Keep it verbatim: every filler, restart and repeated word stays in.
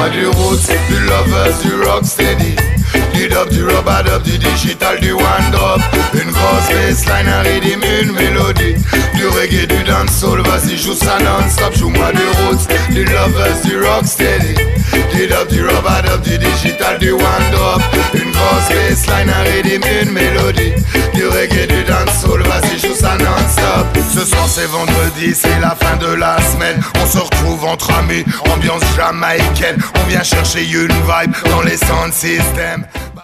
Joue-moi du roots, du lovers, du rocksteady, du dub, du rubber dub, du digital, du one drop. Une grosse bassline, un rythme, une mélodie, du reggae, du dancehall, vas-y joue ça non-stop. Joue-moi du roots, du lovers, du rocksteady, du dub, du rubber dub, du digital, du one drop. Une grosse bassline, un rythme, une mélodie, du reggae, du dancehall, vas-y joue ça non-stop. Ce soir c'est vendredi, c'est la fin de la semaine. On se retrouve entre amis, ambiance jamaïcaine. On vient chercher une vibe dans les sound systems.